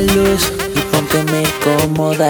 la luz y pónteme cómoda.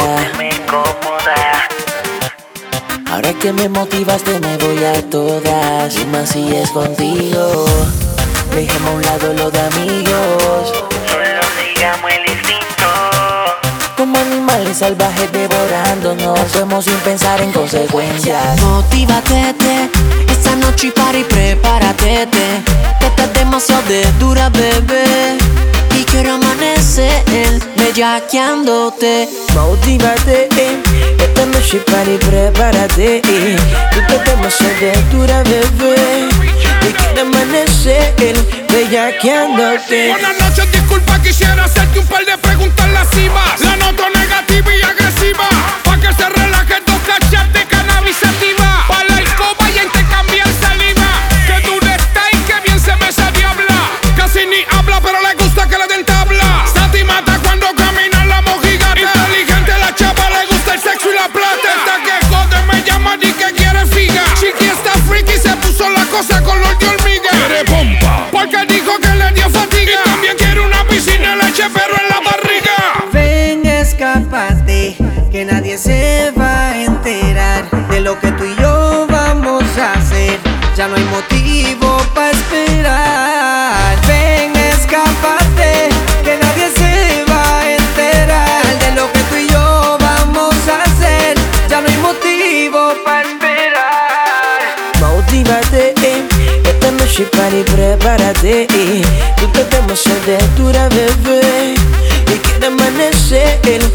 Ahora que me motivaste me voy a todas, y más si es contigo. Dejemos a un lado lo de amigos, solo sigamos el instinto. como animales salvajes devorándonos, actuemos sin pensar en consecuencias. Motívate, esta noche y party, prepárate. Estás demasiado de dura, bebé, y quiero amanecer bellaqueándote. Motívate, esta noche party, prepárate. Tú estás demasiado de dura, bebé, y quiero amanecer bellaqueándote. Buenas noches, disculpa, quisiera hacerte un par de preguntas lascivas. La noto negativa y agresiva, pa' que se relaje dos cachas de cannabis sativa. Pa' la escoba y intercambiar saliva. Que dura está y que bien se me esa diabla. Casi ni habla, pero le gusta que le den tabla. Sati mata cuando camina la mojigata. Inteligente la chapa, le gusta el sexo y la plata. Esta que jode me llama y que quiere figa. Chiqui está freaky, se puso la cosa color de hormiga. Quiere pompa, porque dijo que le dio fatiga. Y también quiere una piscina, leche, pero en la barriga. Ven, escápate, que nadie se va a enterar de lo que tú y yo vamos a hacer. Ya no hay motivo para esperar. Ven, escápate, que nadie se va a enterar de lo que tú y yo vamos a hacer. Ya no hay motivo para esperar. Motívate, esta noche party, prepárate. Tú te demasiado de dura, bebé, y quiero amanecer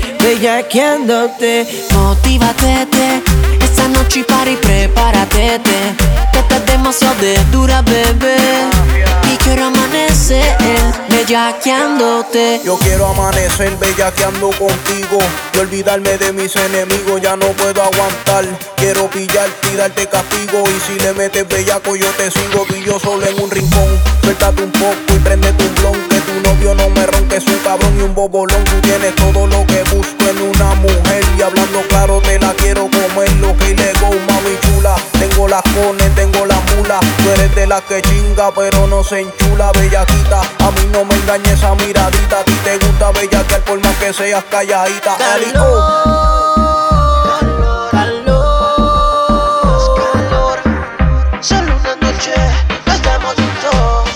bellaqueándote. Motívate, esta noche y party, prepárate. Que estás demasiado de dura, bebé, y quiero amanecer bellaqueándote. Yo quiero amanecer bellaqueando contigo y olvidarme de mis enemigos, ya no puedo aguantar. Quiero pillarte y darte castigo, y si le metes bellaco yo te sigo. Y yo solo en un rincón, suéltate un poco y prendete un blon. Que tu novio no me ronque, es un cabrón y un bobolón. Tú tienes todo lo que busco en una mujer, y hablando claro te la quiero comer. Lo que le go, mami chula. Tengo las cones, tengo las mulas. Tú eres de las que chinga pero no se enchula, bellaquita. A mí no me engañes esa miradita. A ti te gusta bellaquear por más que seas calladita. Solo una noche, estamos juntos.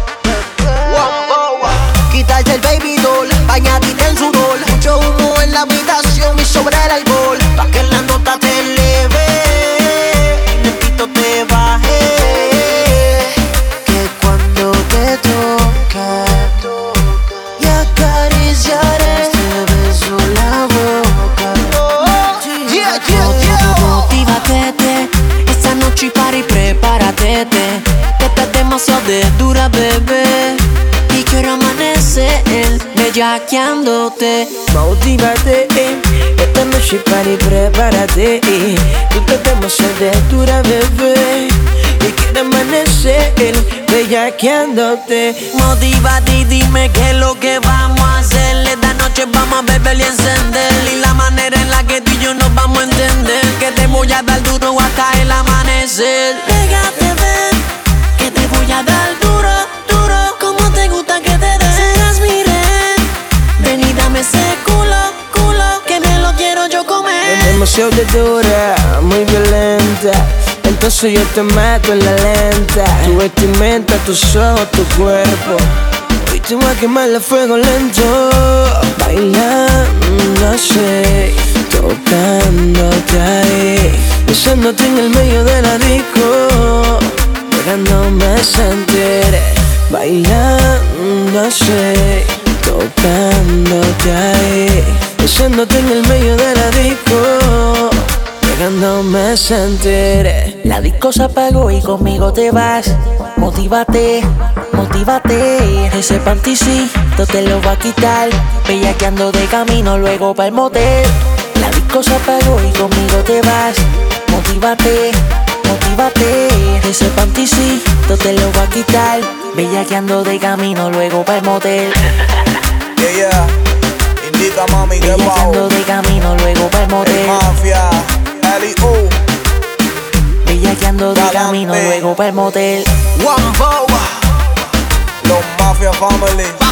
Quítate el baby doll, bañadita en sudor. Mucho humo en la habitación y sobre el alcohol, pa' que la nota te eleve y lentito te baje. Que cuando te toque y acariciaré, te beso la boca. Motívate, esta noche y party, prepárate. Que estás demasiado de dura, bebé, y quiero amanecer bellaqueándote. Motívate, esta noche party, prepárate. Tú te demasiado de dura, bebé, y quiero amanecer bellaqueándote. Motívate y dime qué es lo que vamos a hacer. Esta noche vamos a beber y encender, y la manera en la que tú y yo nos vamos a entender. Que te voy a dar duro hasta el amanecer. Pégate, ven, que te voy a dar duro, duro, como te gusta que te dé. Serás mi rehén, ven y dame ese culo, culo, que me lo quiero yo comer. Demasiado de dura, muy violenta, entonces yo te mato en la lenta. Tu vestimenta, tus ojos, tu cuerpo, hoy te voy a quemar a fuego lento. Bailando así, tocándote ahí, besándote en el medio de la disco, dejándome sentir. Bailando así, tocándote ahí, besándote en el medio de la disco, dejándome sentir. La disco se apagó y conmigo te vas. Motívate, motívate. Ese panticito te lo va a quitar, bellaqueando de camino luego para el motel. La disco se apagó y conmigo te vas. Motívate, motívate. Ese panticito te lo va a quitar, bellaqueando de camino luego para el motel. Yeah, indica mami que Bellaqueando de camino luego para el motel. Mafia, L.O. Bellaqueando de camino luego para el motel. One Bow, los Mafia Family.